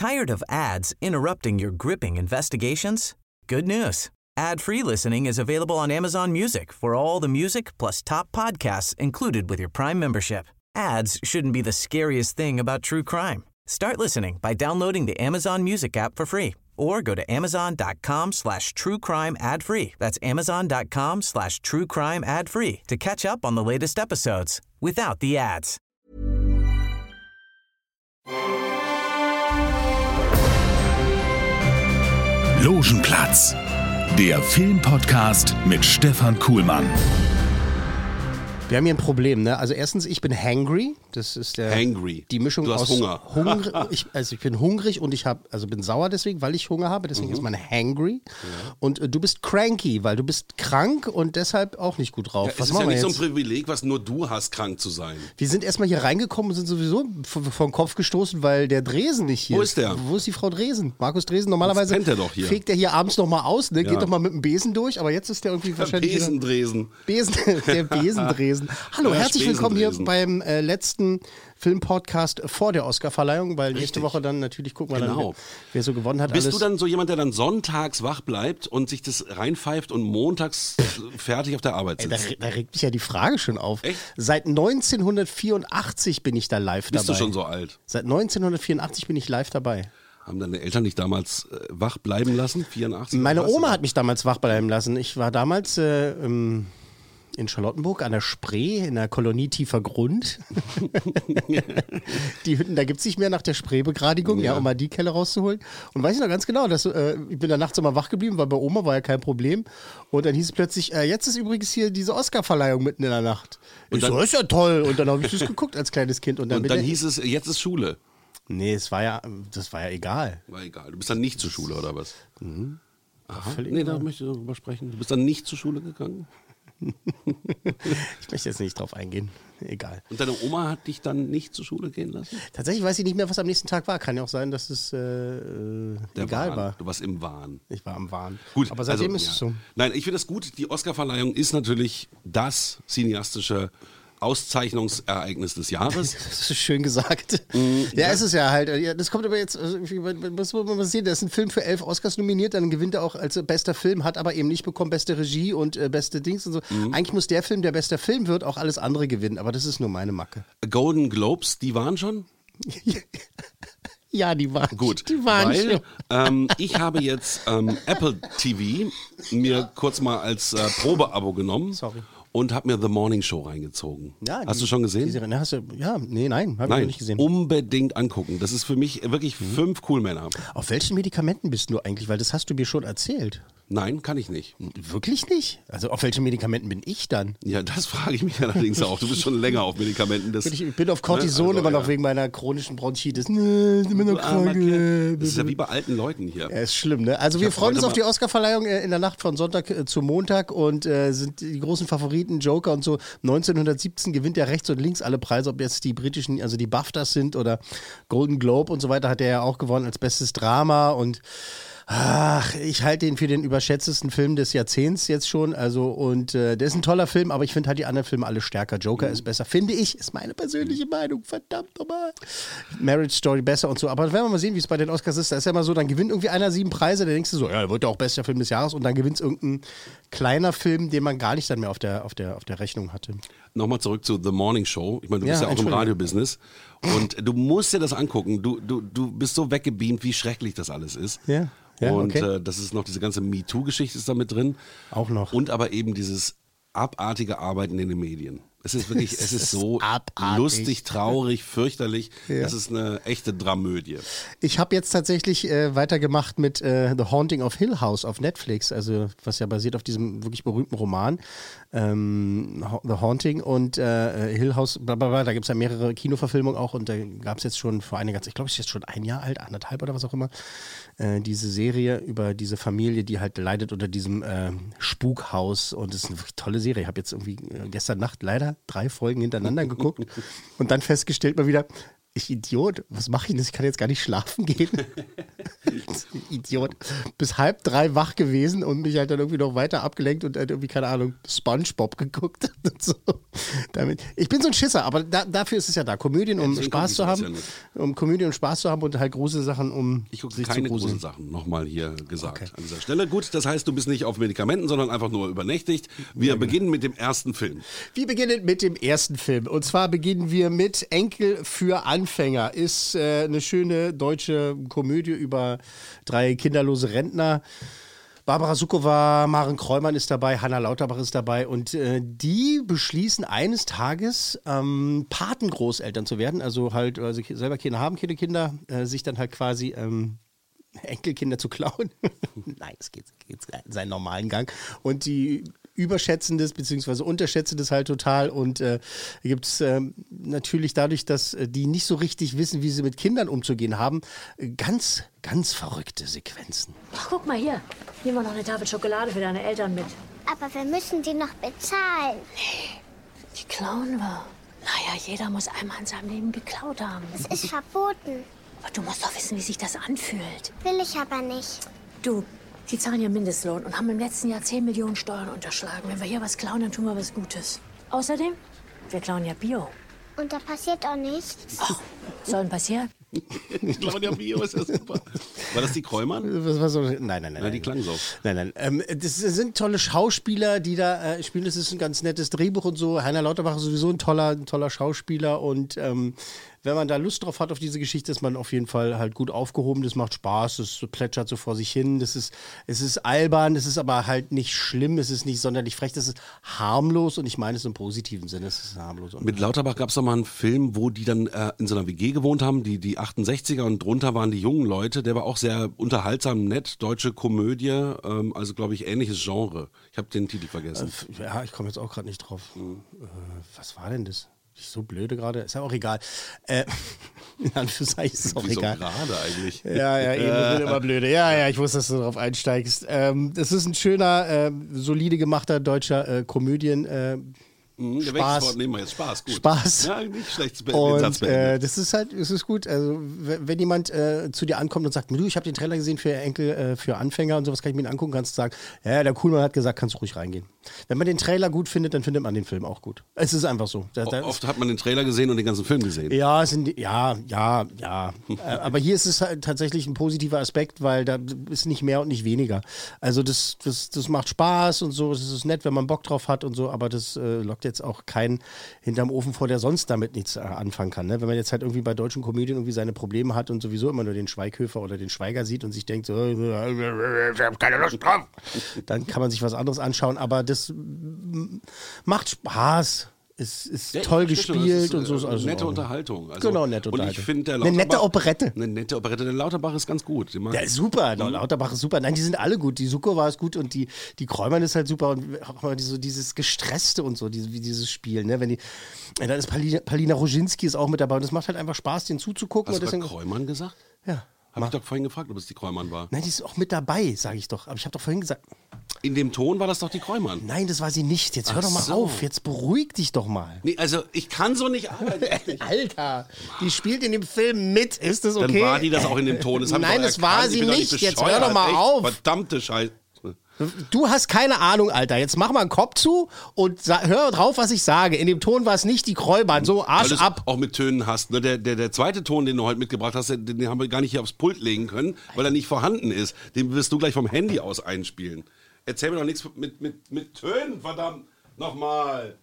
Tired of ads interrupting your gripping investigations? Good news. Ad-free listening is available on Amazon Music for all the music plus top podcasts included with your Prime membership. Ads shouldn't be the scariest thing about true crime. Start listening by downloading the Amazon Music app for free or go to amazon.com/truecrime ad-free. That's amazon.com/truecrime ad-free to catch up on the latest episodes without the ads. Logenplatz, der Filmpodcast mit Stefan Kuhlmann. Wir haben hier ein Problem, ne? Also erstens, ich bin hangry. Das ist die Mischung du hast aus Hunger. Ich bin hungrig und bin sauer deswegen, weil ich Hunger habe. Deswegen ist man hangry. Ja. Und du bist cranky, weil du bist krank und deshalb auch nicht gut drauf. Ja, es ist ja nicht so ein Privileg, was nur du hast, krank zu sein. Wir sind erstmal hier reingekommen und sind sowieso vom Kopf gestoßen, weil der Dresen nicht hier ist. Wo ist der? Wo ist die Frau Dresen? Markus Dresen, normalerweise pennt er doch hier. Fegt er hier abends nochmal aus, ne? Geht doch mal mit dem Besen durch, aber jetzt ist der irgendwie wahrscheinlich Besendresen. Der Besendresen. Hallo, herzlich willkommen hier beim letzten Filmpodcast vor der Oscarverleihung, weil nächste Woche dann natürlich gucken wir dann, wer so gewonnen hat. Bist du dann so jemand, der dann sonntags wach bleibt und sich das reinpfeift und montags fertig auf der Arbeit sitzt? Da regt mich ja die Frage schon auf. Echt? Seit 1984 bin ich da live dabei. Bist du schon so alt? Seit 1984 bin ich live dabei. Haben deine Eltern dich damals wach bleiben lassen? 84? Meine Oma hat mich damals wach bleiben lassen. Ich war damals in Charlottenburg an der Spree, in der Kolonie Tiefer Grund. Die Hütten, da gibt es nicht mehr nach der Spreebegradigung, um mal die Kelle rauszuholen. Und weiß ich noch ganz genau, ich bin da nachts immer wach geblieben, weil bei Oma war ja kein Problem. Und dann hieß es plötzlich, jetzt ist übrigens hier diese Oscarverleihung mitten in der Nacht. Und ich so, ist ja toll. Und dann habe ich das geguckt als kleines Kind. Und dann hieß es, jetzt ist Schule. Nee, das war ja egal. War egal. Du bist dann nicht zur Schule, oder was? Mhm. Aha. Nee, da möchte ich darüber sprechen. Du bist dann nicht zur Schule gegangen? Ich möchte jetzt nicht drauf eingehen. Egal. Und deine Oma hat dich dann nicht zur Schule gehen lassen? Tatsächlich weiß ich nicht mehr, was am nächsten Tag war. Kann ja auch sein, dass es egal war. Du warst im Wahn. Ich war am Wahn. Gut, aber seitdem ist es so. Nein, ich finde das gut. Die Oscarverleihung ist natürlich das cineastische Auszeichnungsereignis des Jahres. Das ist schön gesagt. Ja, es ist ja halt, das kommt aber jetzt, was muss man sehen, da ist ein Film für 11 Oscars nominiert, dann gewinnt er auch als bester Film, hat aber eben nicht bekommen beste Regie und beste Dings und so. Eigentlich muss der Film, der bester Film wird, auch alles andere gewinnen, aber das ist nur meine Macke. Golden Globes, die waren schon? Ja, die waren gut. Die waren schon. Ich habe jetzt Apple TV mir kurz mal als Probeabo genommen. Sorry. Und habe mir The Morning Show reingezogen. Ja, hast du schon gesehen? Nein, habe ich noch nicht gesehen. Unbedingt angucken. Das ist für mich wirklich 5 Coolmänner. Auf welchen Medikamenten bist du eigentlich? Weil das hast du mir schon erzählt. Nein, kann ich nicht. Wirklich nicht? Also auf welchen Medikamenten bin ich dann? Ja, das frage ich mich allerdings auch. Du bist schon länger auf Medikamenten. Ich bin auf Cortison immer noch wegen meiner chronischen Bronchitis. Ich bin noch krank. Das ist ja wie bei alten Leuten hier. Ja, ist schlimm, ne? Also wir freuen uns auf die Oscarverleihung in der Nacht von Sonntag zu Montag und sind die großen Favoriten, Joker und so. 1917 gewinnt er rechts und links alle Preise, ob jetzt die britischen, also die BAFTAs sind oder Golden Globe und so weiter, hat er ja auch gewonnen als bestes Drama und ich halte ihn für den überschätztesten Film des Jahrzehnts jetzt schon. Also, und der ist ein toller Film, aber ich finde halt die anderen Filme alle stärker. Joker ist besser, finde ich, ist meine persönliche Meinung. Verdammt nochmal. Marriage Story besser und so. Aber werden wir mal sehen, wie es bei den Oscars ist. Da ist ja immer so, dann gewinnt irgendwie einer 7 Preise, dann denkst du so, ja, wird ja auch bester Film des Jahres und dann gewinnt es irgendein kleiner Film, den man gar nicht dann mehr auf der Rechnung hatte. Nochmal zurück zu The Morning Show. Ich meine, du bist ja auch im Radiobusiness und du musst dir das angucken. Du bist so weggebeamt, wie schrecklich das alles ist. Ja. Ja, und das ist noch, diese ganze MeToo-Geschichte ist da mit drin. Auch noch. Und aber eben dieses abartige Arbeiten in den Medien. Es ist wirklich, es ist so abartig. Lustig, traurig, fürchterlich. Ja. Das ist eine echte Dramödie. Ich habe jetzt tatsächlich weitergemacht mit The Haunting of Hill House auf Netflix, also was ja basiert auf diesem wirklich berühmten Roman. The Haunting und Hill House, blablabla, da gibt es ja mehrere Kinoverfilmungen auch und da gab es jetzt schon vor einiger Zeit, ich glaube, es ist jetzt schon 1 Jahr alt, 1,5 oder was auch immer, diese Serie über diese Familie, die halt leidet unter diesem Spukhaus und es ist eine wirklich tolle Serie. Ich habe jetzt irgendwie gestern Nacht leider 3 Folgen hintereinander geguckt und dann festgestellt mal wieder, ich Idiot, was mache ich denn? Ich kann jetzt gar nicht schlafen gehen. Idiot. Bis 2:30 wach gewesen und mich halt dann irgendwie noch weiter abgelenkt und halt irgendwie, keine Ahnung, SpongeBob geguckt und so. Ich bin so ein Schisser, aber dafür ist es ja da. Komödien, um Spaß zu haben. Um Komödien, um Spaß zu haben und halt große Sachen, um ich gucke sich keine zu gruseln. großen Sachen, nochmal hier gesagt an dieser Stelle. Gut, das heißt, du bist nicht auf Medikamenten, sondern einfach nur übernächtigt. Wir beginnen mit dem ersten Film. Wir beginnen mit dem ersten Film. Und zwar beginnen wir mit Enkel für Anfänger. Ist eine schöne deutsche Komödie über 3 kinderlose Rentner. Barbara Sukowa, Maren Kräumann ist dabei, Hanna Lauterbach ist dabei und die beschließen eines Tages Patengroßeltern zu werden, also halt selber Kinder haben, keine Kinder, sich dann halt quasi Enkelkinder zu klauen. Nein, es geht seinen normalen Gang. Und die überschätzen das, beziehungsweise unterschätzen das halt total. Und gibt es natürlich dadurch, dass die nicht so richtig wissen, wie sie mit Kindern umzugehen haben, ganz, ganz verrückte Sequenzen. Ach, guck mal hier. Nehmen wir noch eine Tafel Schokolade für deine Eltern mit. Aber wir müssen die noch bezahlen. Die klauen wir. Naja, jeder muss einmal in seinem Leben geklaut haben. Es ist verboten. Aber du musst doch wissen, wie sich das anfühlt. Will ich aber nicht. Du, die zahlen ja Mindestlohn und haben im letzten Jahr 10 Millionen Steuern unterschlagen. Wenn wir hier was klauen, dann tun wir was Gutes. Außerdem, wir klauen ja Bio. Und da passiert auch nichts. Ach, soll denn passieren? Claudia Bio ist ja super. War das die Kräumann? Nein. Die klang so. Nein. Das sind tolle Schauspieler, die da spielen. Das ist ein ganz nettes Drehbuch und so. Heiner Lauterbach ist sowieso ein toller Schauspieler und wenn man da Lust drauf hat auf diese Geschichte, ist man auf jeden Fall halt gut aufgehoben. Das macht Spaß, das plätschert so vor sich hin. Es ist albern, es ist aber halt nicht schlimm, es ist nicht sonderlich frech, das ist harmlos und ich meine es im positiven Sinne, es ist harmlos. Mit Lauterbach gab es doch mal einen Film, wo die dann in so einer WG gewohnt haben, die 68er und drunter waren die jungen Leute. Der war auch sehr unterhaltsam, nett, deutsche Komödie, also glaube ich ähnliches Genre. Ich habe den Titel vergessen. Ja, ich komme jetzt auch gerade nicht drauf. Was war denn das? So blöde gerade, ist ja auch egal. In Anführungszeichen ist es auch egal. So gerade eigentlich. Ja, eben, ich bin immer blöde. Ja, ich wusste, dass du darauf einsteigst. Das ist ein schöner, solide gemachter deutscher Spaß. Nehmen wir jetzt Spaß, gut. Spaß. Ja, nicht schlecht. Und das ist gut. Also wenn jemand zu dir ankommt und sagt, du, ich habe den Trailer gesehen für Enkel, für Anfänger und sowas, kann ich mir den angucken, kannst du sagen, ja, der Kuhlmann hat gesagt, kannst du ruhig reingehen. Wenn man den Trailer gut findet, dann findet man den Film auch gut. Es ist einfach so. Oft hat man den Trailer gesehen und den ganzen Film gesehen. Ja, aber hier ist es halt tatsächlich ein positiver Aspekt, weil da ist nicht mehr und nicht weniger. Also das macht Spaß und so, es ist nett, wenn man Bock drauf hat und so, aber das lockt jetzt auch keinen hinterm Ofen vor, der sonst damit nichts anfangen kann. Ne? Wenn man jetzt halt irgendwie bei deutschen Komödien irgendwie seine Probleme hat und sowieso immer nur den Schweighöfer oder den Schweiger sieht und sich denkt, so, ich habe keine Lust drauf, dann kann man sich was anderes anschauen, aber das macht Spaß. Es ist toll gespielt und so. Also nette Unterhaltung. Also, genau, nette Unterhaltung. Und ich finde, eine nette Operette. Eine nette Operette. Der Lauterbach ist ganz gut. Der ist super. Lauterbach ist super. Nein, die sind alle gut. Die Sukowa ist gut und die Kräumann ist halt super. Und auch mal dieses Gestresste und so, wie dieses Spiel. Ne? Dann ist Palina Roginski ist auch mit dabei. Und es macht halt einfach Spaß, den zuzugucken. Hast du Kräumann gesagt? Ja. Habe ich doch vorhin gefragt, ob es die Kräumann war. Nein, die ist auch mit dabei, sage ich doch. Aber ich habe doch vorhin gesagt... In dem Ton war das doch die Kräumann. Nein, das war sie nicht. Jetzt hör doch mal auf. Jetzt beruhig dich doch mal. Nee, also ich kann so nicht arbeiten. Alter, die spielt in dem Film mit. Ist das okay? Dann war die das auch in dem Ton. Nein, das war sie nicht. Jetzt hör doch mal auf. Verdammte Scheiße. Du hast keine Ahnung, Alter. Jetzt mach mal einen Kopf zu und hör drauf, was ich sage. In dem Ton war es nicht die Kräumann. So, Arsch weil ab. Auch mit Tönen hast. Ne? Der zweite Ton, den du heute mitgebracht hast, den haben wir gar nicht hier aufs Pult legen können, weil er nicht vorhanden ist. Den wirst du gleich vom Handy aus einspielen. Erzähl mir doch nichts mit Tönen, verdammt. Nochmal.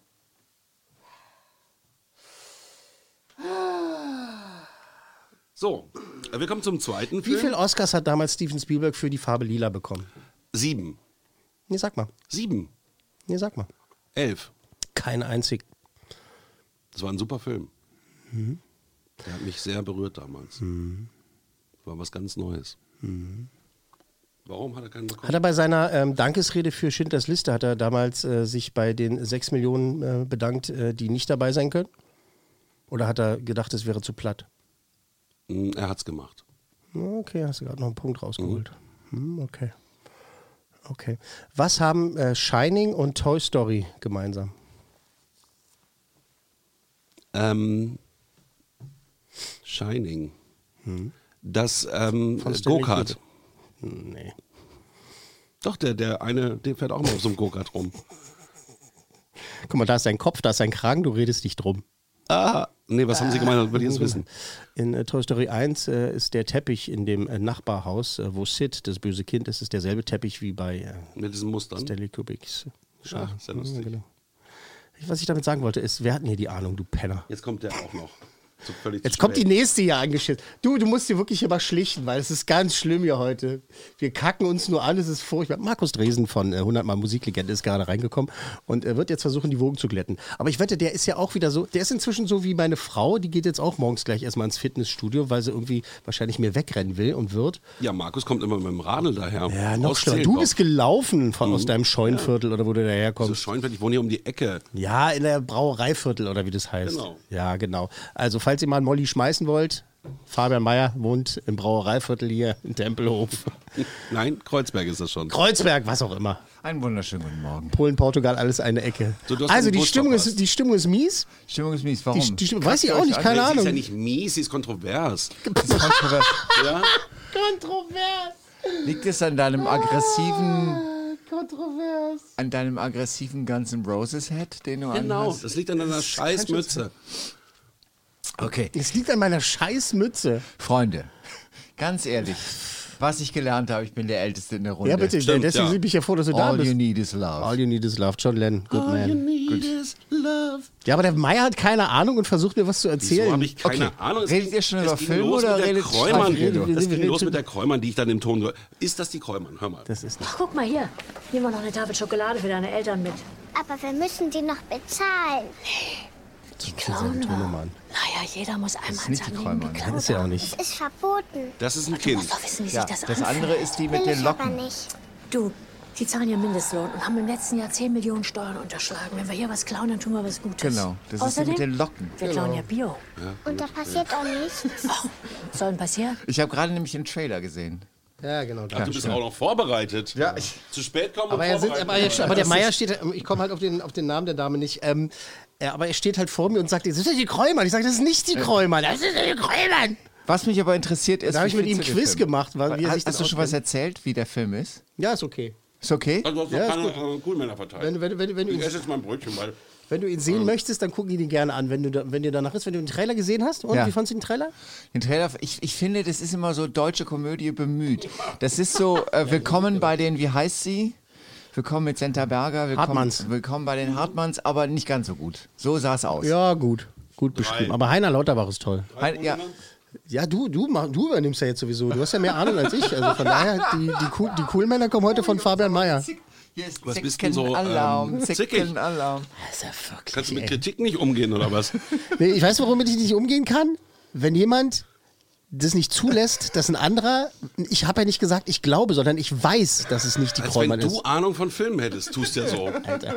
So, wir kommen zum zweiten Film. Wie viele Oscars hat damals Steven Spielberg für Die Farbe Lila bekommen? 7. Nee, sag mal. 7. Nee, sag mal. 11. Kein einzig. Das war ein super Film. Mhm. Der hat mich sehr berührt damals. Mhm. War was ganz Neues. Mhm. Warum hat er keinen bekommen? Hat er bei seiner Dankesrede für Schindlers Liste, hat er damals sich bei den 6 Millionen bedankt, die nicht dabei sein können? Oder hat er gedacht, es wäre zu platt? Er hat's gemacht. Okay, hast du gerade noch einen Punkt rausgeholt. Okay. Was haben Shining und Toy Story gemeinsam? Shining. Das Go-Kart. Nee. Doch, der eine, der fährt auch mal auf so einem Go-Kart rum. Guck mal, da ist dein Kopf, da ist dein Kragen, du redest nicht drum. Nee, was haben Sie gemeint? Will ich jetzt wissen. In Toy Story 1 ist der Teppich in dem Nachbarhaus, wo Sid, das böse Kind ist, ist derselbe Teppich wie bei Mit diesen Mustern. Stanley Kubricks. Ja, sehr lustig. Genau. Was ich damit sagen wollte, ist, wir hatten hier die Ahnung, du Penner. Jetzt kommt der auch noch. So völlig Jetzt zu kommt die spät. nächste hier angeschissen. Du musst hier wirklich immer schlichten, weil es ist ganz schlimm hier heute. Wir kacken uns nur an, es ist furchtbar. Markus Dresen von 100 Mal Musiklegende ist gerade reingekommen und wird jetzt versuchen, die Wogen zu glätten. Aber ich wette, der ist ja auch wieder so, der ist inzwischen so wie meine Frau, die geht jetzt auch morgens gleich erstmal ins Fitnessstudio, weil sie irgendwie wahrscheinlich mir wegrennen will und wird. Ja, Markus kommt immer mit dem Radl daher. Ja, noch Aus schlimmer. Du Zehlendorf. bist gelaufen aus deinem Scheunenviertel oder wo du daherkommst. Das Scheunenfeld, ich wohne hier um die Ecke. Ja, in der Brauereiviertel oder wie das heißt. Genau. Ja, genau. Also, falls ihr mal einen Molly schmeißen wollt, Fabian Meyer wohnt im Brauereiviertel hier in Tempelhof. Nein, Kreuzberg ist das schon. Kreuzberg, was auch immer. Einen wunderschönen guten Morgen. Polen, Portugal, alles eine Ecke. So, du hast Also, den die Bus Stimmung verpasst. ist mies. Stimmung ist mies. Warum? Die Stimmung, weiß ich auch nicht, keine Sie ist Ahnung. ja nicht mies, sie ist kontrovers. Das ist kontrovers. Ja? Kontrovers. Liegt es an deinem aggressiven, Kontrovers. an deinem aggressiven Guns N' Roses Head, den du Genau, anhast? das liegt an deiner scheiß Mütze. Okay, Es liegt an meiner scheiß Mütze. Freunde, ganz ehrlich, was ich gelernt habe, ich bin der Älteste in der Runde. Ja, bitte, Stimmt, deswegen ja. bin ich ja froh, dass du da All bist. you need is love. All you need is love. John Lennon, good man. need is love. Ja, aber der Meyer hat keine Ahnung und versucht mir was zu erzählen. Wieso habe ich keine Okay. Ahnung? Es Redet ging- ihr schon es über ging Film los oder mit der redet Kräumann? Streitfilme? Es ging los mit der Kräumann, die ich dann im Ton höre. Ist das die Kräumann? Hör mal. Das ist nicht. Ach, guck mal hier. Nehmen wir noch eine Tafel Schokolade für deine Eltern mit. Aber wir müssen die noch bezahlen. Die klauen wir. Mann. Naja, jeder muss einmal nicht die sein Leben Kräumann. geklaut Das ist ja auch haben. nicht. Es ist verboten. Das ist ein Du Kind. musst doch wissen, wie Ja, sich das das anfühlt. andere ist die mit Will den ich aber Locken. nicht. Du, die zahlen ja Mindestlohn und haben im letzten Jahr 10 Millionen Steuern unterschlagen. Wenn wir hier was klauen, dann tun wir was Gutes. Genau, das ist die Außerdem, mit den Locken. wir klauen ja Bio. Und da passiert auch nichts. Was soll denn passieren? Ich habe gerade nämlich einen Trailer gesehen. Ja, genau. Ach, du bist auch noch vorbereitet. Ja, Zu spät kommen Aber, und aber der Meier steht, ich komme halt auf den Namen der Dame nicht, aber er steht halt vor mir und sagt, das ist ja die Kräumann. Ich sage, das ist nicht die Kräumann, das ist die Kräumann. Was mich aber interessiert ist, Da habe ich wie mit ihm findest einen du den Quiz Film? gemacht. Wie er sich das Hast du schon was auskennt. erzählt, wie der Film ist? Ja, ist okay. Ist okay? Also, du hast Ja, noch ist keine Coolmänner verteilt. Wenn du Ich ihn, esse jetzt mein Brötchen, weil... wenn du ihn sehen möchtest, dann guck ihn dir gerne an, wenn dir danach ist. Wenn du den Trailer gesehen hast, und Ja. wie fandest du den Trailer? Den Trailer, ich finde, das ist immer so deutsche Komödie bemüht. Das ist so, willkommen bei den, wie heißt sie? Willkommen mit Senta Berger, Hartmanns. willkommen bei den Hartmanns, aber nicht ganz so gut. So sah es aus. Ja, gut beschrieben. Aber Heiner Lauterbach ist toll. Ja, Ja, du übernimmst ja jetzt sowieso. Du hast ja mehr Ahnung als ich. Also von daher, die Coolmänner kommen heute von Fabian Meyer. hier ist Was bist denn so, Zickenalarm, zickig? Zickenalarm. Das ist ja wirklich, Kannst du mit ey. Kritik nicht umgehen, oder was? Nee, ich weiß, womit ich nicht umgehen kann. Wenn jemand das nicht zulässt, dass ein anderer, ich habe ja nicht gesagt, ich glaube, sondern ich weiß, dass es nicht die Als wenn Kräumann du ist. Ahnung von Filmen hättest, tust ja so.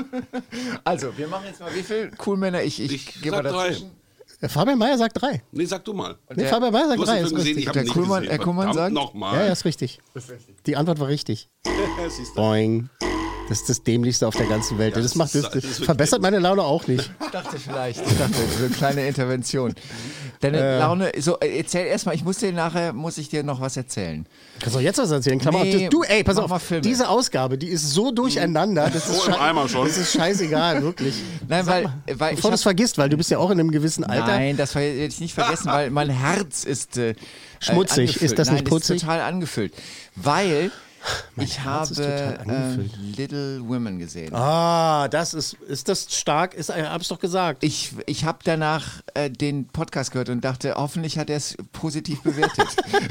Also, wir machen jetzt mal, wie viel Coolmänner? Ich Ich gehe mal sag 3. dazwischen. Fabian Meyer sagt 3. Nee, sag du mal. Nee, Fabian Meyer sagt Du hast 3. den Ist Film gesehen, richtig. ich habe Der ihn nicht Kuhlmann- gesehen. Herr Kuhlmann Verdammt sagt? nochmal. Ja, ist richtig. Die Antwort war richtig. Siehst du. Boing. Das ist das Dämlichste auf der ganzen Welt. Ja, das macht das das, ist das wirklich verbessert meine Laune auch nicht. Ich dachte so eine kleine Intervention. Deine Laune, so, erzähl erstmal, muss ich dir noch was erzählen. Kannst du jetzt was erzählen? Klammer auf. Nee, Du, ey, pass mach mal auf. Filme. Diese Ausgabe, die ist so durcheinander. Das ist, So im Eimer schon. das ist scheißegal, wirklich. Nein, weil Bevor ich du es vergisst, weil du bist ja auch in einem gewissen Alter. Nein, das werde ich nicht vergessen, weil mein Herz ist Schmutzig. angefüllt. Ist das nicht Nein, putzig? ist total angefüllt. Weil ich Herz ist total habe angefüllt. Little Women gesehen. Ah, das ist das stark? Hab's doch gesagt. Ich habe danach den Podcast gehört und dachte, hoffentlich hat er es positiv bewertet.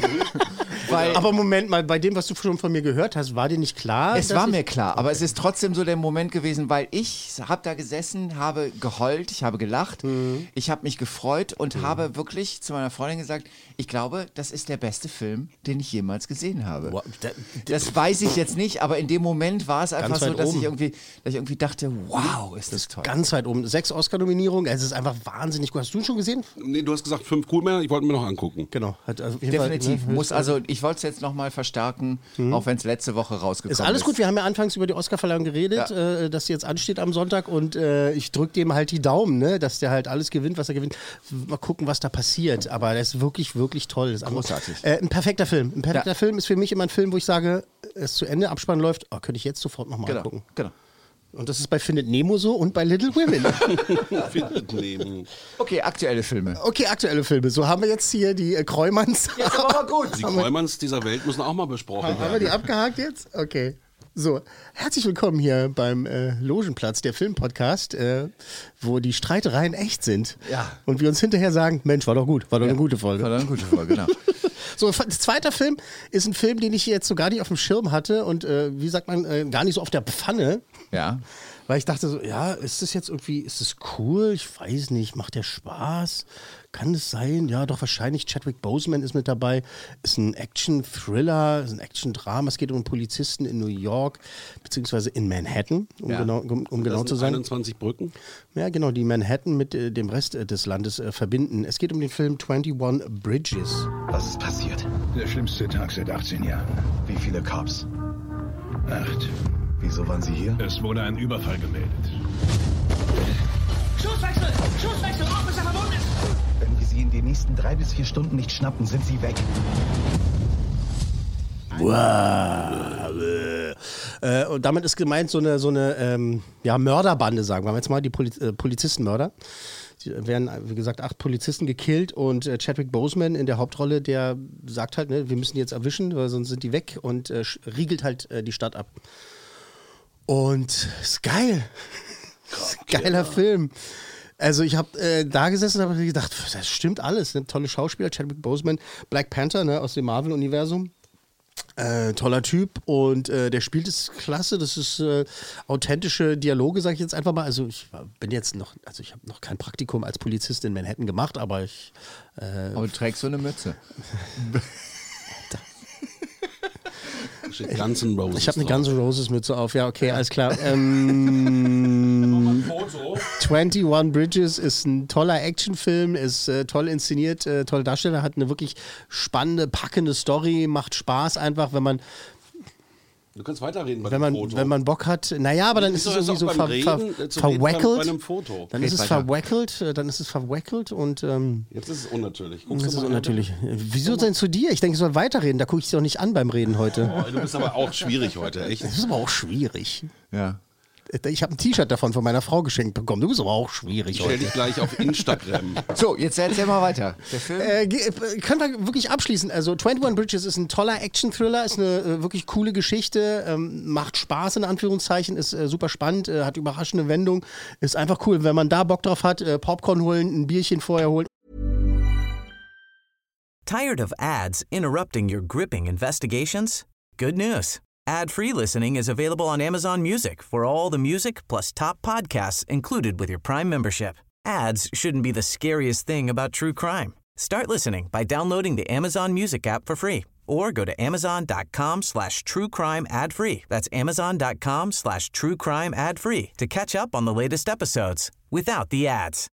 Weil Aber Moment mal, bei dem, was du schon von mir gehört hast, war dir nicht klar? es dass war ich- mir klar, aber es ist trotzdem so der Moment gewesen, weil ich habe da gesessen, habe geheult, ich habe gelacht, ich habe mich gefreut und habe wirklich zu meiner Freundin gesagt, ich glaube, das ist der beste Film, den ich jemals gesehen habe. Wow, Das weiß ich jetzt nicht, aber in dem Moment war es einfach Ganz so, weit dass oben. ich irgendwie dachte, wow, ist das toll. Ganz weit oben. 6 Oscar-Nominierungen. Es ist einfach wahnsinnig gut. Hast du ihn schon gesehen? Nee, du hast gesagt 5 Coolmänner, ich wollte mir noch angucken. Genau. Hat auf jeden Fall, Definitiv. ne, Muss also, ich wollte es jetzt nochmal verstärken, auch wenn es letzte Woche rausgekommen ist. Ist alles gut. Wir haben ja anfangs über die Oscarverleihung geredet, dass die jetzt ansteht am Sonntag und ich drücke dem halt die Daumen, ne, dass der halt alles gewinnt, was er gewinnt. Mal gucken, was da passiert. Aber der ist wirklich, wirklich toll. Das ist einfach- Großartig. Ein perfekter Film. Ein perfekter Film ist für mich immer ein Film, wo ich sage, es zu Ende, Abspann läuft, könnte ich jetzt sofort nochmal angucken. Genau. Und das ist bei Findet Nemo so und bei Little Women. Findet Nemo. Okay, aktuelle Filme. Okay, aktuelle Filme. So haben wir jetzt hier die Kreumanns. Jetzt aber mal gut. Die Kreumanns dieser Welt müssen auch mal besprochen Haben wir werden. die abgehakt jetzt? Okay. So, herzlich willkommen hier beim Logenplatz, der Filmpodcast, wo die Streitereien echt sind. Ja. Und wir uns hinterher sagen, Mensch, war doch gut, war doch eine gute Folge. War dann eine gute Folge, genau. So, zweiter Film ist ein Film, den ich jetzt so gar nicht auf dem Schirm hatte und wie sagt man, gar nicht so auf der Pfanne. Ja. Weil ich dachte so, ja, ist das jetzt irgendwie, ist das cool? Ich weiß nicht, macht der Spaß? Kann es sein? Ja, doch, wahrscheinlich. Chadwick Boseman ist mit dabei. Ist ein Action-Thriller, ist ein Action-Drama. Es geht um einen Polizisten in New York, beziehungsweise in Manhattan, um genau zu sein. 21 Brücken. Ja, genau, die Manhattan mit dem Rest des Landes verbinden. Es geht um den Film 21 Bridges. Was ist passiert? Der schlimmste Tag seit 18 Jahren. Wie viele Cops? 8. Wieso waren Sie hier? Es wurde ein Überfall gemeldet. Schusswechsel! Schusswechsel! Officer verwundet! Wenn wir Sie in den nächsten 3 bis 4 Stunden nicht schnappen, sind Sie weg. Und damit ist gemeint so eine Mörderbande, sagen wir jetzt mal, die Polizistenmörder. Die werden, wie gesagt, 8 Polizisten gekillt und Chadwick Boseman in der Hauptrolle, der sagt halt, ne, wir müssen die jetzt erwischen, weil sonst sind die weg und riegelt halt die Stadt ab. Und ist geil. Geiler Film. Also ich habe da gesessen und habe gedacht, das stimmt alles. Ne? Tolle Schauspieler, Chadwick Boseman, Black Panther, ne, aus dem Marvel-Universum. Toller Typ und der spielt es klasse. Das ist authentische Dialoge, sage ich jetzt einfach mal. Also ich habe noch kein Praktikum als Polizist in Manhattan gemacht, aber ich. Aber du trägst so eine Mütze. Guns N' Roses. Ich habe eine Guns N' Roses Mütze auf, ja, okay, alles klar. 21 Bridges ist ein toller Actionfilm, ist toll inszeniert, tolle Darsteller, hat eine wirklich spannende, packende Story, macht Spaß einfach, wenn man. Du kannst weiterreden bei dem Foto. Wenn man Bock hat. Naja, aber dann ist es irgendwie so verwackelt. Bei einem Foto. Dann ist es verwackelt und jetzt ist es unnatürlich. Jetzt ist es unnatürlich. Wieso denn zu dir? Ich denke, ich soll weiterreden. Da gucke ich dich doch nicht an beim Reden heute. Oh, du bist aber auch schwierig heute, echt. Das ist aber auch schwierig. Ja. Ich habe ein T-Shirt davon von meiner Frau geschenkt bekommen. Du bist aber auch schwierig Ich stell heute. dich gleich auf Instagram. So, jetzt erzähl mal weiter. Der Film? Können wir wirklich abschließen. Also 21 Bridges ist ein toller Action-Thriller, ist eine wirklich coole Geschichte, macht Spaß in Anführungszeichen, ist super spannend, hat überraschende Wendung, ist einfach cool. Wenn man da Bock drauf hat, Popcorn holen, ein Bierchen vorher holen. Tired of ads interrupting your gripping investigations? Good news. Ad-free listening is available on Amazon Music for all the music plus top podcasts included with your Prime membership. Ads shouldn't be the scariest thing about true crime. Start listening by downloading the Amazon Music app for free or go to amazon.com/truecrime ad-free. That's amazon.com/truecrime ad-free to catch up on the latest episodes without the ads.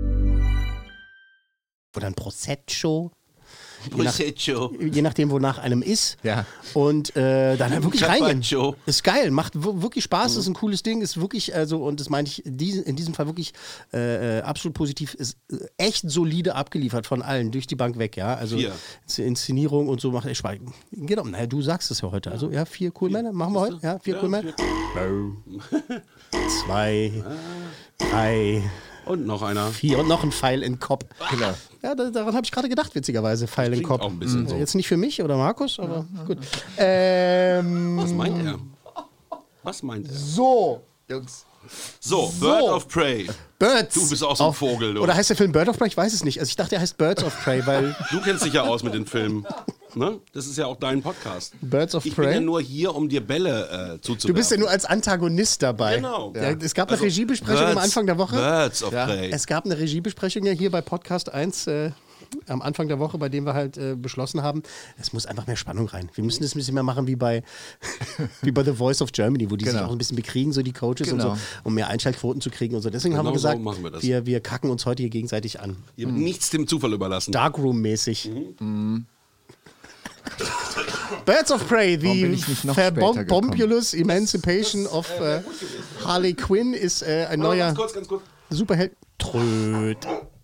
Oder ein Prosecco. Prosecco. Je nachdem, wonach einem ist. Ja. Und dann halt wirklich reingehen. Carpaccio. Ist geil, macht wirklich Spaß, ist ein cooles Ding, ist wirklich, also, und das meine ich in diesem Fall wirklich absolut positiv, ist echt solide abgeliefert von allen, durch die Bank weg, ja. Also Inszenierung und so macht echt Spaß. Genau, naja, du sagst es ja heute. Also, ja, 4 cool Männer, machen wir heute. Ja, 4 cool Männer. 2, 3. Und noch einer. 4 und noch ein Pfeil in den Kopf. Genau. Ja, daran habe ich gerade gedacht, witzigerweise. Pfeil in den Kopf. Auch ein bisschen so. Jetzt nicht für mich oder Markus, aber gut. Was meint er? Was meint er? So. Jungs. So, Bird of Prey. Birds. Du bist auch so ein Vogel, du. Oder heißt der Film Bird of Prey? Ich weiß es nicht. Also ich dachte, er heißt Birds of Prey, weil Du kennst dich ja aus mit den Filmen. Ne? Das ist ja auch dein Podcast. Birds of Ich Prey. bin ja nur hier, um dir Bälle zuzuwerfen. Du bist ja nur als Antagonist dabei. Genau. Ja, es gab eine Regiebesprechung am Anfang der Woche. Birds of Prey. Es gab eine Regiebesprechung ja hier bei Podcast 1 am Anfang der Woche, bei dem wir halt beschlossen haben, es muss einfach mehr Spannung rein. Wir müssen das ein bisschen mehr machen wie bei The Voice of Germany, wo die sich auch ein bisschen bekriegen, so die Coaches und so, um mehr Einschaltquoten zu kriegen und so. Deswegen haben wir gesagt, so machen wir das. wir kacken uns heute hier gegenseitig an. Ihr habt nichts dem Zufall überlassen. Darkroom-mäßig. Birds of Prey, bin the ich nicht noch später gekommen? Bombulous Emancipation of Harley Quinn ist ein neuer Ganz kurz. Superheld. Tröd.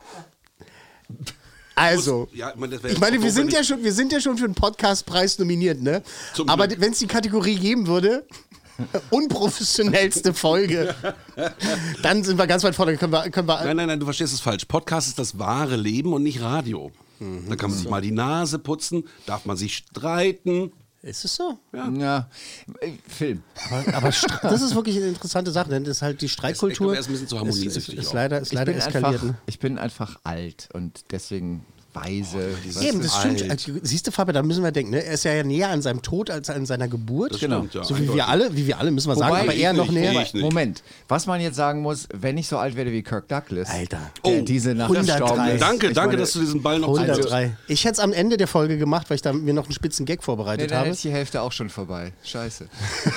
Also, Ja, ich meine, wir sind ja schon für den Podcastpreis nominiert, ne? Aber wenn es die Kategorie geben würde, Unprofessionellste Folge. Dann sind wir ganz weit vorne. Können wir Nein, du verstehst es falsch. Podcast ist das wahre Leben und nicht Radio. Da kann man sich mal die Nase putzen, darf man sich streiten. Ist es so? Ja. Film. Aber das ist wirklich eine interessante Sache, denn das ist halt die Streitkultur. Er ist ein bisschen zu harmoniesüchtig. Ist leider eskaliert. Ich bin einfach alt und deswegen weise. Eben, das stimmt. Also, siehst du, Fabian, da müssen wir denken, ne? Er ist ja näher an seinem Tod als an seiner Geburt. Das stimmt, ja, so wie wir alle, müssen wir sagen, aber er noch näher. Moment, was man jetzt sagen muss, wenn ich so alt werde wie Kirk Douglas, Alter, diese Nacht 103. Danke, dass du diesen Ball noch 103. Ich hätte es am Ende der Folge gemacht, weil ich da mir noch einen spitzen Gag vorbereitet dann habe. ist die Hälfte auch schon vorbei. Scheiße.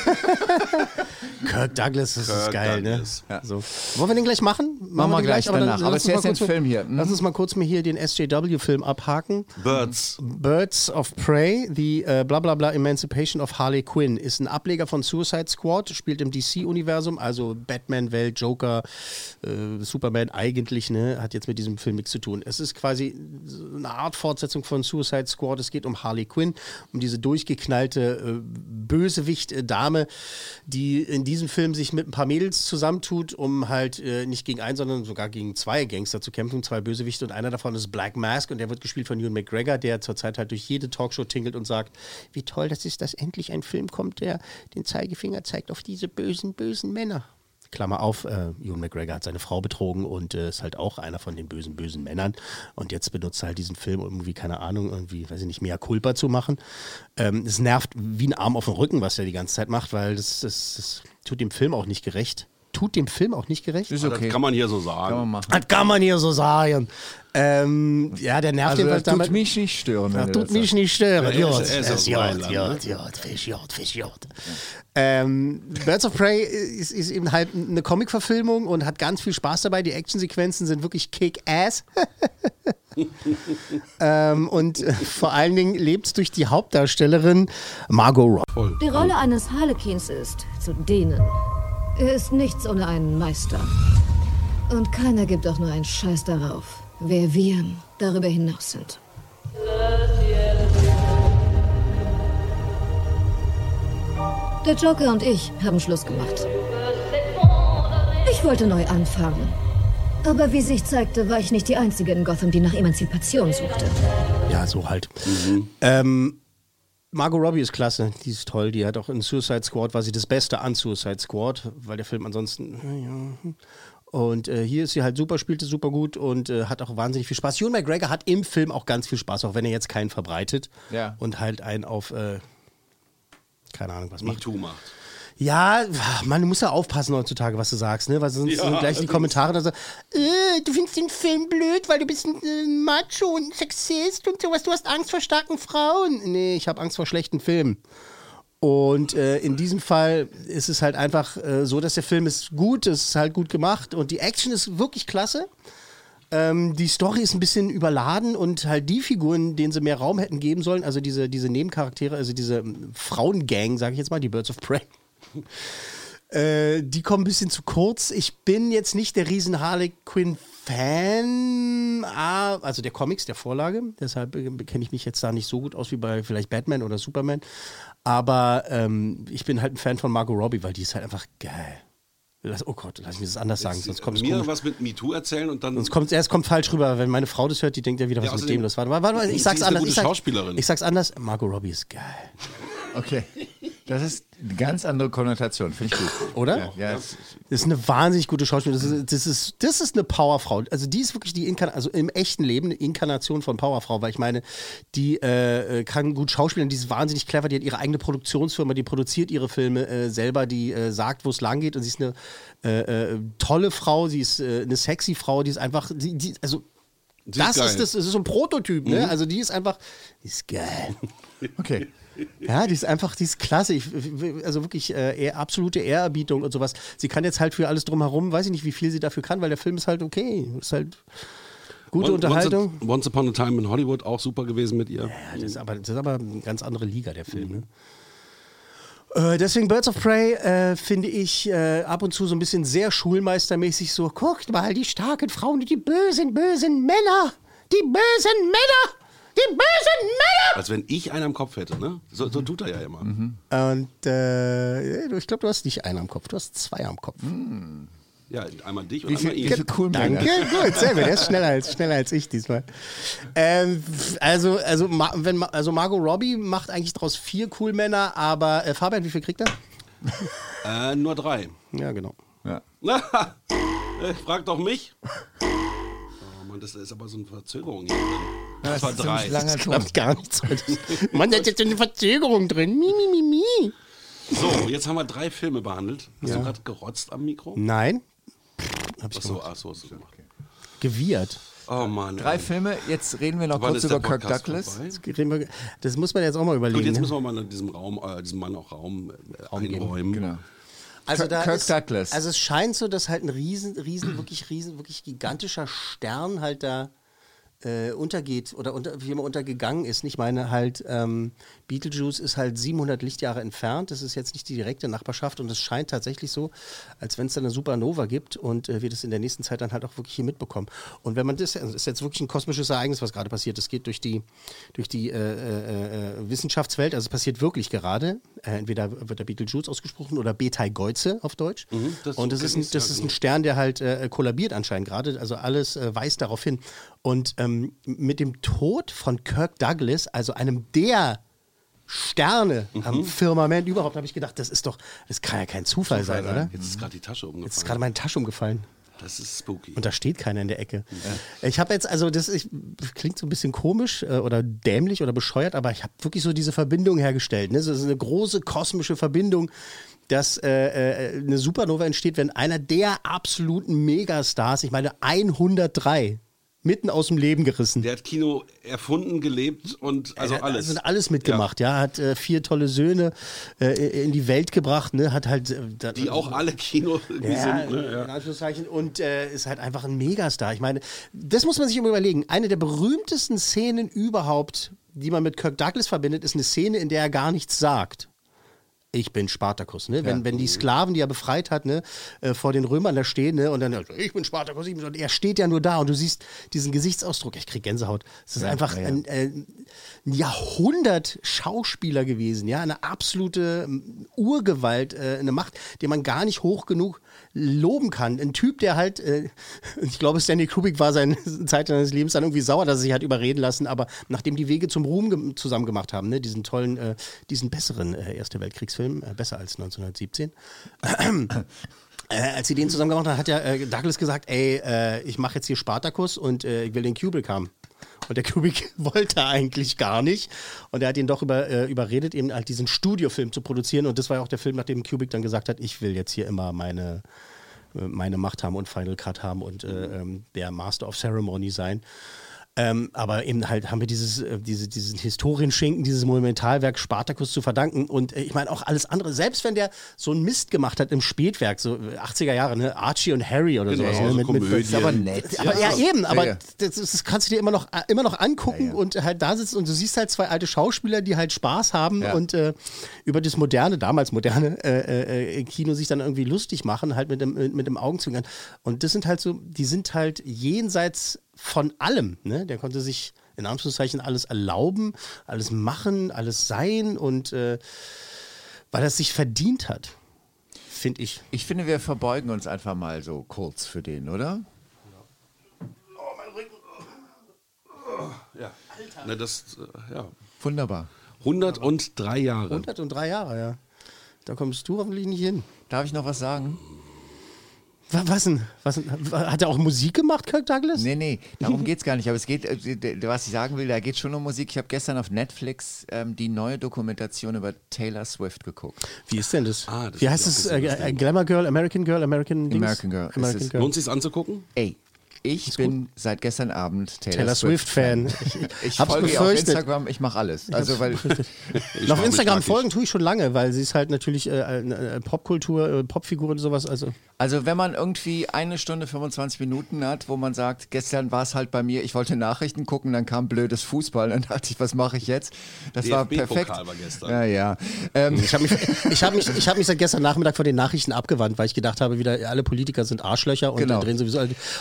Kirk Douglas, das ist geil, Douglas. ne? Ja. So. Wollen wir den gleich machen? Machen wir gleich danach. Aber es ist jetzt ein Film hier. Lass uns mal kurz hier den SJW-Film abhaken. Birds of Prey, the blablabla Emancipation of Harley Quinn, ist ein Ableger von Suicide Squad, spielt im DC-Universum, also Batman-Welt, Joker, Superman eigentlich, ne, hat jetzt mit diesem Film nichts zu tun. Es ist quasi eine Art Fortsetzung von Suicide Squad. Es geht um Harley Quinn, um diese durchgeknallte Bösewicht-Dame, die in diesem Film sich mit ein paar Mädels zusammentut, um halt nicht gegen einen, sondern sogar gegen zwei Gangster zu kämpfen, zwei Bösewichte, und einer davon ist Black Mask und der wird gespielt von Ewan McGregor, der zurzeit halt durch jede Talkshow tingelt und sagt, wie toll das ist, dass endlich ein Film kommt, der den Zeigefinger zeigt auf diese bösen, bösen Männer. Klammer auf, Ewan McGregor hat seine Frau betrogen und ist halt auch einer von den bösen, bösen Männern. Und jetzt benutzt er halt diesen Film, um irgendwie, keine Ahnung, weiß ich nicht, mehr Culpa zu machen. Es nervt wie ein Arm auf dem Rücken, was er die ganze Zeit macht, weil das tut dem Film auch nicht gerecht. Ist okay. Das kann man hier so sagen. Das kann man hier so sagen. Der nervt also jedenfalls damit. Tut mich nicht stören. Das tut mich nicht stören. Birds of Prey ist eben halt eine Comic-Verfilmung und hat ganz viel Spaß dabei. Die Actionsequenzen sind wirklich kick-ass. Und vor allen Dingen lebt es durch die Hauptdarstellerin Margot Robbie. Die Rolle eines Harlequins ist zu dienen. Er ist nichts ohne einen Meister. Und keiner gibt auch nur einen Scheiß darauf, wer wir darüber hinaus sind. Der Joker und ich haben Schluss gemacht. Ich wollte neu anfangen. Aber wie sich zeigte, war ich nicht die Einzige in Gotham, die nach Emanzipation suchte. Ja, so halt. Margot Robbie ist klasse, die ist toll. Die hat auch in Suicide Squad, war sie das Beste an Suicide Squad, weil der Film ansonsten, Und hier ist sie halt super, spielte super gut und hat auch wahnsinnig viel Spaß. Ewan McGregor hat im Film auch ganz viel Spaß, auch wenn er jetzt keinen verbreitet. Ja. Und halt einen auf, keine Ahnung, was macht. MeToo macht. Ja, man muss ja aufpassen heutzutage, was du sagst, ne? Weil sonst sind gleich die Kommentare da so, du findest den Film blöd, weil du bist ein Macho und ein Sexist und sowas, du hast Angst vor starken Frauen. Nee, ich habe Angst vor schlechten Filmen. Und in diesem Fall ist es halt einfach so, dass der Film ist gut, es ist halt gut gemacht und die Action ist wirklich klasse. Die Story ist ein bisschen überladen und halt die Figuren, denen sie mehr Raum hätten geben sollen, also diese Nebencharaktere, also diese Frauengang, sage ich jetzt mal, die Birds of Prey, die kommen ein bisschen zu kurz. Ich bin jetzt nicht der riesen Harley Quinn Fan, also der Comics, der Vorlage, deshalb kenne ich mich jetzt da nicht so gut aus wie bei vielleicht Batman oder Superman, aber ich bin halt ein Fan von Margot Robbie, weil die ist halt einfach geil. Oh Gott, lass mich das anders sagen, sonst kommt es mir was mit MeToo erzählen und dann... Es kommt falsch rüber, wenn meine Frau das hört, die denkt ja wieder, was ist mit dem los? Warte, ich sag's anders. Ich sag's anders, Margot Robbie ist geil. Okay. Das ist eine ganz andere Konnotation, finde ich gut. Oder? Ja. Das ist eine wahnsinnig gute Schauspielerin. Das ist eine Powerfrau. Also die ist wirklich also im echten Leben eine Inkarnation von Powerfrau, weil ich meine, die kann gut schauspielen, die ist wahnsinnig clever, die hat ihre eigene Produktionsfirma, die produziert ihre Filme selber, die sagt, wo es lang geht und sie ist eine tolle Frau, sie ist eine sexy Frau, die ist einfach, das ist so ein Prototyp, ne? Also die ist geil. Okay. Ja, die ist klasse. Also wirklich absolute Ehrerbietung und sowas. Sie kann jetzt halt für alles drumherum, weiß ich nicht, wie viel sie dafür kann, weil der Film ist halt okay. Ist halt gute Unterhaltung. Once Upon a Time in Hollywood auch super gewesen mit ihr. Ja, das ist aber eine ganz andere Liga, der Film. Ne? Deswegen Birds of Prey finde ich ab und zu so ein bisschen sehr schulmeistermäßig so, guckt mal, die starken Frauen und die bösen, bösen Männer. Die bösen Männer. Die bösen Männer! Als wenn ich einen am Kopf hätte, ne? So tut er ja immer. Und ich glaube, du hast nicht einen am Kopf, du hast 2 am Kopf. Ja, einmal dich und einmal ihn. Wie viel cool Danke, gut, sehr gut. Der ist schneller als ich diesmal. Also Margot Robbie macht eigentlich daraus 4 Coolmänner, aber Fabian, wie viel kriegt er? Nur 3. Ja, genau. Ja. Frag doch mich. Oh Mann, das ist aber so eine Verzögerung hier drin. Das war 3. Das klappt gar nichts. Mann, da ist jetzt eine Verzögerung drin. Mi. So, jetzt haben wir 3 Filme behandelt. Hast du gerade gerotzt am Mikro? Nein. Achso, hast du gemacht. Gewiehert. Oh Mann. 3 Filme, jetzt reden wir noch Wann kurz ist der über Kirk Podcast Douglas. vorbei? Das muss man jetzt auch mal überlegen. Und jetzt ne? müssen wir mal in diesem Mann auch Raum einräumen. Genau. Also da Kirk ist, Douglas. Also es scheint so, dass halt ein wirklich gigantischer Stern halt da untergeht oder wie immer untergegangen ist. Ich meine halt, Beetlejuice ist halt 700 Lichtjahre entfernt. Das ist jetzt nicht die direkte Nachbarschaft und es scheint tatsächlich so, als wenn es da eine Supernova gibt und wir das in der nächsten Zeit dann halt auch wirklich hier mitbekommen. Und wenn man das ist jetzt wirklich ein kosmisches Ereignis, was gerade passiert. Es geht durch die Wissenschaftswelt, also es passiert wirklich gerade. Entweder wird der Beetlejuice ausgesprochen oder Betelgeuse auf Deutsch. Und das ist ein Stern, der halt kollabiert anscheinend gerade. Also alles weist darauf hin. Und mit dem Tod von Kirk Douglas, also einem der Sterne am Firmament überhaupt, habe ich gedacht, das kann ja kein Zufall sein, oder? Jetzt ist gerade die Tasche umgefallen. Jetzt ist gerade meine Tasche umgefallen. Das ist spooky. Und da steht keiner in der Ecke. Ja. Ich habe jetzt, das klingt so ein bisschen komisch oder dämlich oder bescheuert, aber ich habe wirklich so diese Verbindung hergestellt. Ne? Das ist eine große kosmische Verbindung, dass eine Supernova entsteht, wenn einer der absoluten Megastars, ich meine 103, mitten aus dem Leben gerissen. Der hat Kino erfunden, gelebt und alles. Also alles mitgemacht, ja. Hat 4 tolle Söhne in die Welt gebracht, ne? Hat halt die auch alle Kino sind, ne? Ja. In Anführungszeichen. Und ist halt einfach ein Megastar. Ich meine, das muss man sich immer überlegen. Eine der berühmtesten Szenen überhaupt, die man mit Kirk Douglas verbindet, ist eine Szene, in der er gar nichts sagt. Ich bin Spartacus, ne? Wenn die Sklaven, die er befreit hat, ne, vor den Römern da stehen, ne, und dann, ich bin Spartacus, und er steht ja nur da und du siehst diesen Gesichtsausdruck, ich krieg Gänsehaut. Es ist einfach ein Jahrhundert-Schauspieler gewesen, ja, eine absolute Urgewalt, eine Macht, die man gar nicht hoch genug loben kann. Ein Typ, der halt, ich glaube, Stanley Kubrick war seine Zeit seines Lebens dann irgendwie sauer, dass er sich hat überreden lassen, aber nachdem die Wege zum Ruhm zusammen gemacht haben, ne, diesen tollen, diesen besseren Erste Weltkriegsfilm, besser als 1917. Als sie den zusammen gemacht haben, hat ja Douglas gesagt, ich mache jetzt hier Spartacus und ich will den Kubrick haben. Und der Kubrick wollte eigentlich gar nicht. Und er hat ihn doch überredet, eben halt diesen Studiofilm zu produzieren. Und das war ja auch der Film, nachdem Kubrick dann gesagt hat, ich will jetzt hier immer meine Macht haben und Final Cut haben und der Master of Ceremony sein. Aber eben halt haben wir diesen Historienschinken, dieses Monumentalwerk Spartacus zu verdanken. Und ich meine auch alles andere, selbst wenn der so einen Mist gemacht hat im Spätwerk, so 80er Jahre, ne, Archie und Harry oder sowas. Ne, mit Das ist aber nett. aber das kannst du dir immer noch angucken und halt da sitzen und du siehst halt 2 alte Schauspieler, die halt Spaß haben und über das damals moderne Kino sich dann irgendwie lustig machen, halt mit dem Augenzwinkern. Und das sind halt so, die sind halt jenseits von allem, ne? Der konnte sich in Anführungszeichen alles erlauben, alles machen, alles sein und weil er es sich verdient hat, finde ich. Ich finde, wir verbeugen uns einfach mal so kurz für den, oder? Oh, mein Rücken. Ja. Alter. Ne, ja. Wunderbar. 103 Jahre. 103 Jahre, ja. Da kommst du hoffentlich nicht hin. Darf ich noch was sagen? Was denn? Hat er auch Musik gemacht, Kirk Douglas? Nee, darum geht es gar nicht. Aber es geht, was ich sagen will, da geht schon um Musik. Ich habe gestern auf Netflix die neue Dokumentation über Taylor Swift geguckt. Wie ist denn das? Wie heißt es? Glamour Girl, American Girl, American Girl. Lohnt es sich anzugucken? Ich bin seit gestern Abend Taylor Swift-Fan. Ich folge ihr auf Instagram, ich mache alles. Also, weil auf Instagram folgen tue ich schon lange, weil sie ist halt natürlich Popkultur, Popfigur und sowas. Also wenn man irgendwie 1 Stunde 25 Minuten hat, wo man sagt, gestern war es halt bei mir, ich wollte Nachrichten gucken, dann kam blödes Fußball, dann dachte ich, was mache ich jetzt? Das war perfekt. War gestern. Ja. Ich hab mich seit gestern Nachmittag von den Nachrichten abgewandt, weil ich gedacht habe, wieder alle Politiker sind Arschlöcher und drehen sowieso. Hauptsache ich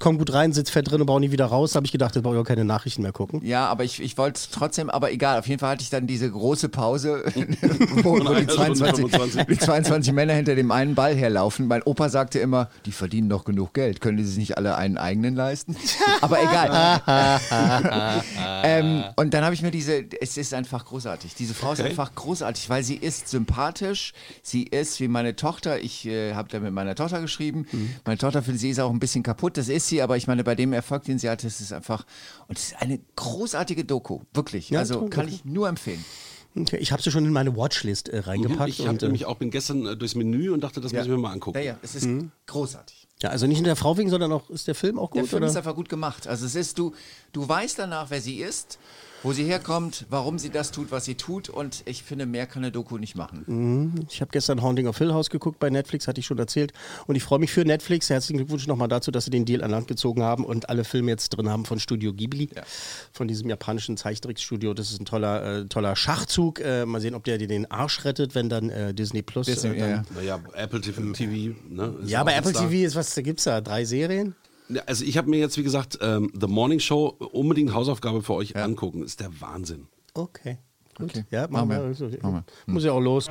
komme gut rein, sitze fett drin und brauche nie wieder raus. Da habe ich gedacht, jetzt brauche ich auch keine Nachrichten mehr gucken. Ja, aber ich wollte trotzdem, aber egal, auf jeden Fall hatte ich dann diese große Pause, wo die 22 Männer hinter dem einen Ball herlaufen. Mein Opa sagte immer, die verdienen doch genug Geld, können die sich nicht alle einen eigenen leisten? Aber egal. Und dann habe ich mir es ist einfach großartig. Diese Frau ist einfach großartig, weil sie ist sympathisch, sie ist wie meine Tochter, ich habe da mit meiner Tochter geschrieben, meine Tochter findet, sie ist auch ein bisschen kaputt, das ist sie, aber ich meine, bei dem Erfolg, den sie hat, das ist einfach, und es ist eine großartige Doku, wirklich, Ja, also toll, kann ich nur empfehlen. Okay, ich habe sie schon in meine Watchlist reingepackt. Ich habe nämlich auch, bin gestern durchs Menü und dachte, das muss ich mir mal angucken. Ja, es ist großartig. Ja, also nicht nur der Frau wegen, sondern auch, ist der Film auch gut? Der Film oder? ist einfach gut gemacht. Also es ist, du weißt danach, wer sie ist, wo sie herkommt, warum sie das tut, was sie tut, und ich finde, mehr kann eine Doku nicht machen. Ich habe gestern Haunting of Hill House geguckt bei Netflix, hatte ich schon erzählt, und ich freue mich für Netflix. Herzlichen Glückwunsch nochmal dazu, dass sie den Deal an Land gezogen haben und alle Filme jetzt drin haben von Studio Ghibli, von diesem japanischen Zeichentrickstudio. Das ist ein toller Schachzug. Mal sehen, ob der dir den Arsch rettet, wenn dann Disney Plus. Naja, Apple TV, ne? Ja, aber Apple TV ist was, da gibt es da 3 Serien. Ja, also ich habe mir jetzt, wie gesagt, The Morning Show unbedingt Hausaufgabe für euch angucken. Ist der Wahnsinn. Okay. Gut. Okay. Ja, machen wir. Machen wir. Muss ja auch los.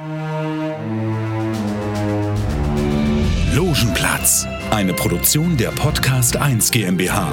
Logenplatz, eine Produktion der Podcast 1 GmbH.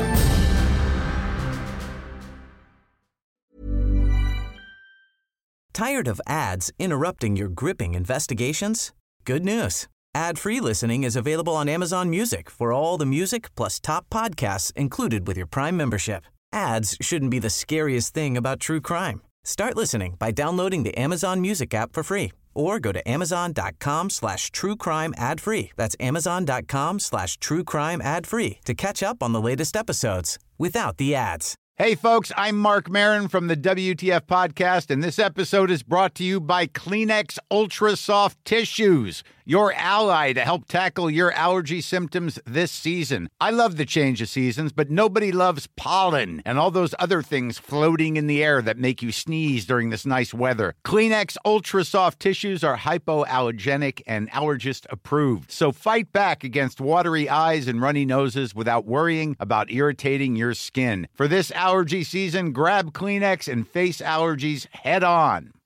Tired of ads interrupting your gripping investigations? Good news. Ad-free listening is available on Amazon Music for all the music plus top podcasts included with your Prime membership. Ads shouldn't be the scariest thing about true crime. Start listening by downloading the Amazon Music app for free or go to amazon.com/truecrime ad-free. That's amazon.com/truecrime ad-free to catch up on the latest episodes without the ads. Hey, folks, I'm Mark Maron from the WTF Podcast, and this episode is brought to you by Kleenex Ultra Soft Tissues, your ally to help tackle your allergy symptoms this season. I love the change of seasons, but nobody loves pollen and all those other things floating in the air that make you sneeze during this nice weather. Kleenex Ultra Soft Tissues are hypoallergenic and allergist approved, so fight back against watery eyes and runny noses without worrying about irritating your skin. For this allergy season, grab Kleenex and face allergies head on.